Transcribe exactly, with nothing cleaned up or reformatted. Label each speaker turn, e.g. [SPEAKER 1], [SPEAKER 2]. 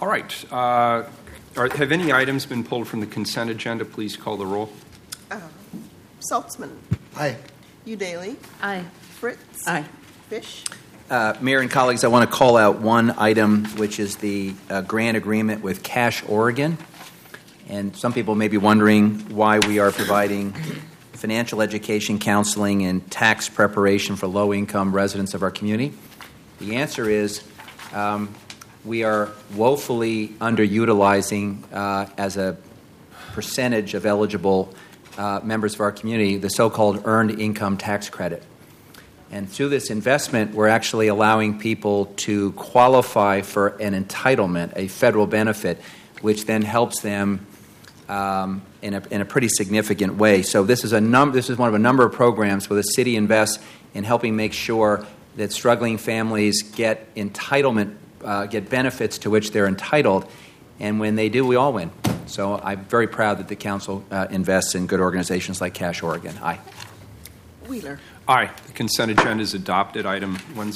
[SPEAKER 1] All right. Uh, are, have any items been pulled from the consent agenda? Please call the roll.
[SPEAKER 2] Uh, Saltzman.
[SPEAKER 3] Aye.
[SPEAKER 2] Udaly.
[SPEAKER 4] Aye.
[SPEAKER 2] Fritz.
[SPEAKER 4] Aye.
[SPEAKER 2] Fish.
[SPEAKER 5] Uh, Mayor and colleagues, I want to call out one item, which is the uh, grant agreement with Cash Oregon. And some people may be wondering why we are providing financial education, counseling, and tax preparation for low-income residents of our community. The answer is um, we are woefully underutilizing uh, as a percentage of eligible uh, members of our community the so-called earned income tax credit. And through this investment, we're actually allowing people to qualify for an entitlement, a federal benefit, which then helps them um, in, a, in a pretty significant way. So this is a num- This is one of a number of programs where the city invests in helping make sure that struggling families get entitlement, uh, get benefits to which they're entitled. And when they do, we all win. So I'm very proud that the council uh, invests in good organizations like Cash Oregon. Aye.
[SPEAKER 2] Wheeler.
[SPEAKER 1] Aye. The consent agenda is adopted. Item one